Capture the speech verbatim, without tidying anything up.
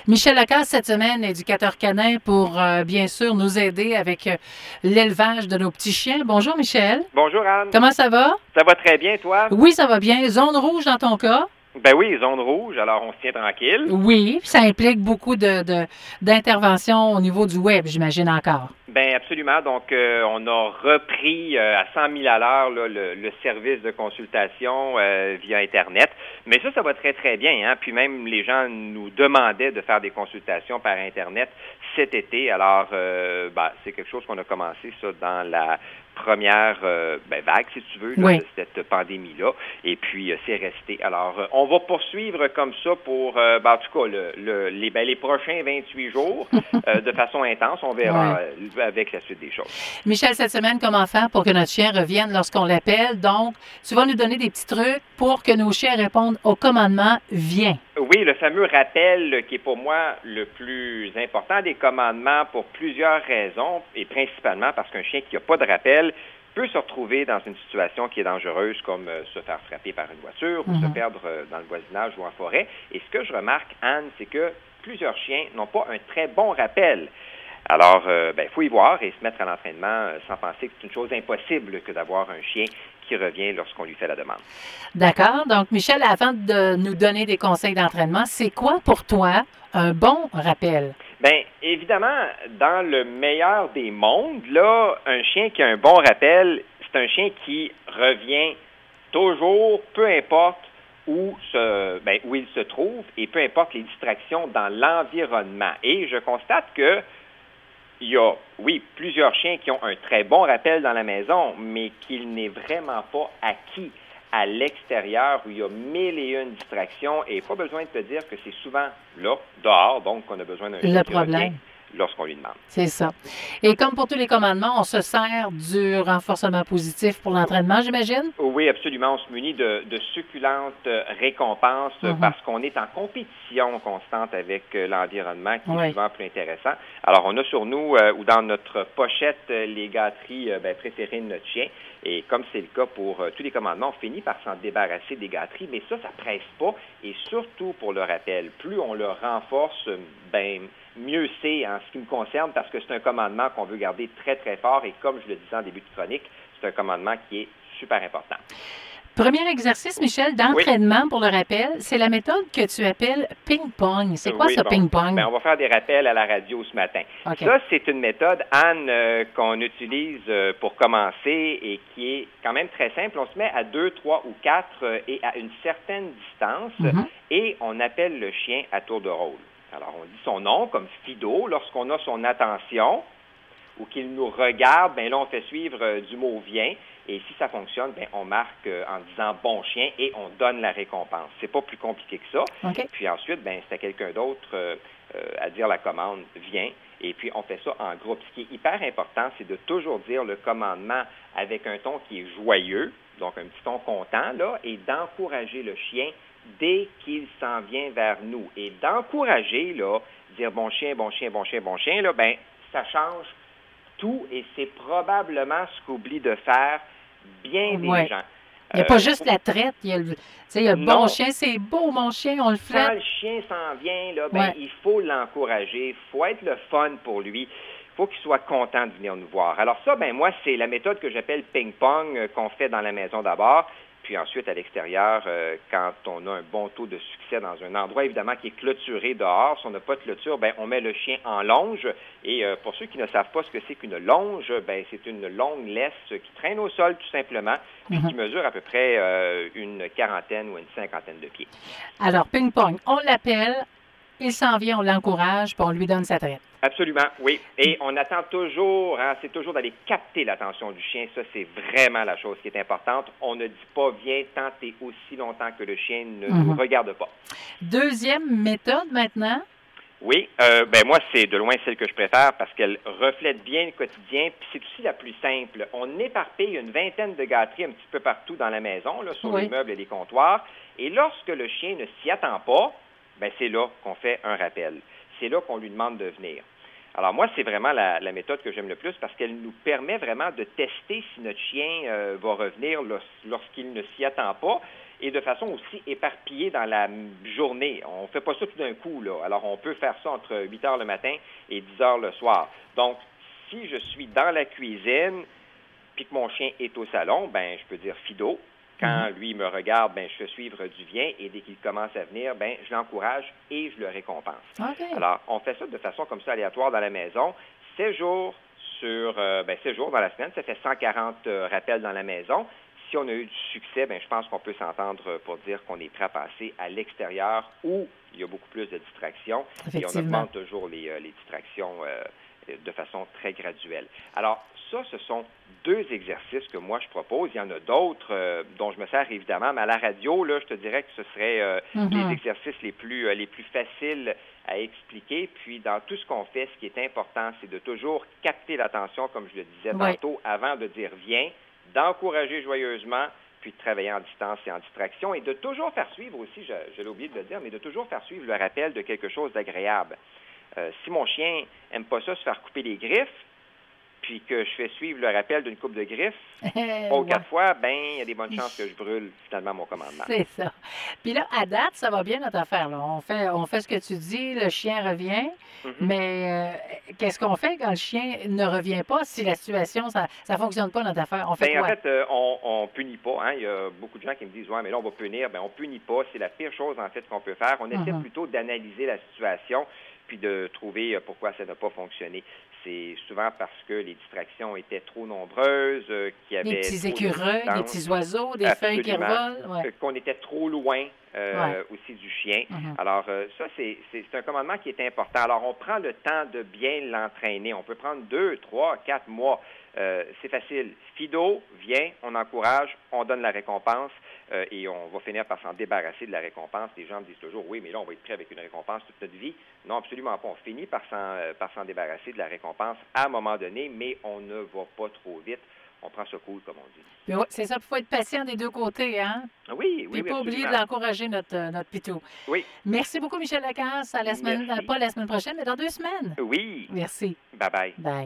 Michel Lacasse, cette semaine, éducateur canin, pour euh, bien sûr nous aider avec euh, l'élevage de nos petits chiens. Bonjour Michel. Bonjour Anne. Comment ça va? Ça va très bien, toi? Oui, ça va bien. Zone rouge dans ton cas? Ben oui, zone rouge, alors on se tient tranquille. Oui, ça implique beaucoup de, de, d'interventions au niveau du web, j'imagine encore. Ben absolument. Donc, euh, on a repris euh, à cent mille à l'heure là, le, le service de consultation euh, via Internet. Mais ça, ça va très, très bien. Hein? Puis même, les gens nous demandaient de faire des consultations par Internet cet été. Alors, euh, ben, c'est quelque chose qu'on a commencé, ça, dans la première euh, ben, vague, si tu veux, là, oui. de cette pandémie-là. Et puis, euh, c'est resté. Alors, euh, on va poursuivre comme ça pour, euh, ben, en tout cas, le, le, les, ben, les prochains vingt-huit jours euh, de façon intense. On verra oui. euh, avec la suite des choses. Michel, cette semaine, comment faire pour que notre chien revienne lorsqu'on l'appelle? Donc, tu vas nous donner des petits trucs pour que nos chiens répondent au commandement « Viens ». Oui, le fameux rappel qui est pour moi le plus important des commandements pour plusieurs raisons, et principalement parce qu'un chien qui n'a pas de rappel peut se retrouver dans une situation qui est dangereuse, comme euh, se faire frapper par une voiture ou mm-hmm. se perdre euh, dans le voisinage ou en forêt. Et ce que je remarque, Anne, c'est que plusieurs chiens n'ont pas un très bon rappel. Alors, euh, ben, faut y voir et se mettre à l'entraînement euh, sans penser que c'est une chose impossible que d'avoir un chien qui revient lorsqu'on lui fait la demande. D'accord. Donc, Michel, avant de nous donner des conseils d'entraînement, c'est quoi pour toi un bon rappel? Bien, évidemment, dans le meilleur des mondes, là, un chien qui a un bon rappel, c'est un chien qui revient toujours, peu importe où, se, ben, où il se trouve et peu importe les distractions dans l'environnement. Et je constate que il y a, oui, plusieurs chiens qui ont un très bon rappel dans la maison, mais qu'il n'est vraiment pas acquis à l'extérieur où il y a mille et une distractions et pas besoin de te dire que c'est souvent là, dehors, donc qu'on a besoin d'un chien qui revient lorsqu'on lui demande. C'est ça. Et comme pour tous les commandements, on se sert du renforcement positif pour l'entraînement, j'imagine? Oui, absolument. On se munit de, de succulentes récompenses mm-hmm. parce qu'on est en compétition constante avec l'environnement qui oui. est souvent plus intéressant. Alors, on a sur nous euh, ou dans notre pochette les gâteries euh, ben, préférées de notre chien. Et comme c'est le cas pour euh, tous les commandements, on finit par s'en débarrasser des gâteries, mais ça, ça presse pas. Et surtout pour le rappel, plus on le renforce, ben mieux c'est en ce qui me concerne parce que c'est un commandement qu'on veut garder très, très fort. Et comme je le disais en début de chronique, c'est un commandement qui est super important. Premier exercice, Michel, d'entraînement oui. pour le rappel, c'est la méthode que tu appelles ping-pong. C'est quoi oui, ça, bon, ping-pong? Ben, on va faire des rappels à la radio ce matin. Okay. Ça, c'est une méthode, Anne, euh, qu'on utilise euh, pour commencer et qui est quand même très simple. On se met à deux, trois ou quatre euh, et à une certaine distance mm-hmm. et on appelle le chien à tour de rôle. Alors, on dit son nom comme Fido. Lorsqu'on a son attention ou qu'il nous regarde, bien là, on fait suivre euh, du mot « viens ». Et si ça fonctionne, bien, on marque euh, en disant « bon chien » et on donne la récompense. C'est pas plus compliqué que ça. Okay. Puis ensuite, bien, c'est à quelqu'un d'autre euh, euh, à dire la commande « viens ». Et puis, on fait ça en groupe. Ce qui est hyper important, c'est de toujours dire le commandement avec un ton qui est joyeux, donc un petit ton content, là, et d'encourager le chien dès qu'il s'en vient vers nous. Et d'encourager, là, dire « bon chien, bon chien, bon chien, bon chien », là, bien, ça change tout et c'est probablement ce qu'oublient de faire bien des ouais. gens. Il n'y a euh, pas juste la traite, il y a le, il y a le bon non. chien, c'est beau mon chien, on le fait. Quand le chien s'en vient, là, ben, ouais. il faut l'encourager, il faut être le fun pour lui, il faut qu'il soit content de venir nous voir. Alors ça, ben moi, c'est la méthode que j'appelle ping-pong euh, qu'on fait dans la maison d'abord, puis ensuite à l'extérieur, euh, quand on a un bon taux de succès dans un endroit, évidemment, qui est clôturé dehors. Si on n'a pas de clôture, ben on met le chien en longe. Et euh, pour ceux qui ne savent pas ce que c'est qu'une longe, ben c'est une longue laisse qui traîne au sol tout simplement, puis mm-hmm. qui mesure à peu près euh, une quarantaine ou une cinquantaine de pieds. Alors, ping-pong, on l'appelle, il s'en vient, on l'encourage, puis on lui donne sa traite. Absolument, oui. Et on attend toujours, hein, c'est toujours d'aller capter l'attention du chien. Ça, c'est vraiment la chose qui est importante. On ne dit pas « viens tenter aussi longtemps que le chien ne mm-hmm. nous regarde pas ». Deuxième méthode maintenant? Oui, euh, ben moi, c'est de loin celle que je préfère parce qu'elle reflète bien le quotidien. Puis c'est aussi la plus simple. On éparpille une vingtaine de gâteries un petit peu partout dans la maison, là, sur oui. les meubles et les comptoirs. Et lorsque le chien ne s'y attend pas, ben c'est là qu'on fait un rappel. C'est là qu'on lui demande de venir. Alors moi, c'est vraiment la, la méthode que j'aime le plus parce qu'elle nous permet vraiment de tester si notre chien euh, va revenir lors, lorsqu'il ne s'y attend pas. et de façon aussi éparpillée dans la journée. On ne fait pas ça tout d'un coup, là. Alors, on peut faire ça entre huit heures le matin et dix heures le soir. Donc, si je suis dans la cuisine, puis que mon chien est au salon, ben je peux dire Fido. Quand lui me regarde, ben je fais suivre du vient et dès qu'il commence à venir, ben je l'encourage et je le récompense. Okay. Alors, on fait ça de façon comme ça aléatoire dans la maison. Sept jours sur, euh, ben sept jours dans la semaine, ça fait cent quarante euh, rappels dans la maison. Si on a eu du succès, ben je pense qu'on peut s'entendre pour dire qu'on est prêt à passer à l'extérieur où il y a beaucoup plus de distractions et on augmente toujours les, euh, les distractions euh, de façon très graduelle. Alors, ça, ce sont deux exercices que moi, je propose. Il y en a d'autres euh, dont je me sers évidemment, mais à la radio, là, je te dirais que ce serait euh, mm-hmm. les exercices les plus, euh, les plus faciles à expliquer. Puis, dans tout ce qu'on fait, ce qui est important, c'est de toujours capter l'attention, comme je le disais oui. tantôt, avant de dire « viens », d'encourager joyeusement, puis de travailler en distance et en distraction, et de toujours faire suivre aussi, je, je l'ai oublié de le dire, mais de toujours faire suivre le rappel de quelque chose d'agréable. Euh, si mon chien aime pas ça, se faire couper les griffes, puis que je fais suivre le rappel d'une coupe de griffes, trois ou quatre fois, ben il y a des bonnes chances que je brûle finalement mon commandement. C'est ça. Puis là, à date, ça va bien notre affaire. Là. On fait, on fait ce que tu dis, le chien revient, mm-hmm. mais euh, qu'est-ce qu'on fait quand le chien ne revient pas si la situation, ça ne fonctionne pas notre affaire? On fait ben, quoi? En fait, euh, on ne punit pas. Hein? Il y a beaucoup de gens qui me disent, ouais, mais là, on va punir. Ben, on punit pas. C'est la pire chose, en fait, qu'on peut faire. On essaie mm-hmm. plutôt d'analyser la situation puis de trouver pourquoi ça n'a pas fonctionné. C'est souvent parce que les distractions étaient trop nombreuses, euh, qu'il y avait... Des petits écureuils, des petits oiseaux, des feuilles qui revolent. Ouais. Qu'on était trop loin euh, ouais. aussi du chien. Mm-hmm. Alors, euh, ça, c'est, c'est, c'est un commandement qui est important. Alors, on prend le temps de bien l'entraîner. On peut prendre deux, trois, quatre mois. Euh, c'est facile. Fido, viens, on encourage, on donne la récompense euh, et on va finir par s'en débarrasser de la récompense. Les gens me disent toujours, oui, mais là, on va être prêt avec une récompense toute notre vie. Non, absolument pas. On finit par s'en, euh, par s'en débarrasser de la récompense à un moment donné, mais on ne va pas trop vite. On prend ça cool, comme on dit. Puis ouais, c'est ça, il faut être patient des deux côtés, hein? Oui, oui, Puis oui, pas oublier de l'encourager, notre, notre pitou. Oui. Merci beaucoup, Michel Lacasse. À la semaine, pas la semaine prochaine, mais dans deux semaines. Oui. Merci. Bye-bye. Bye.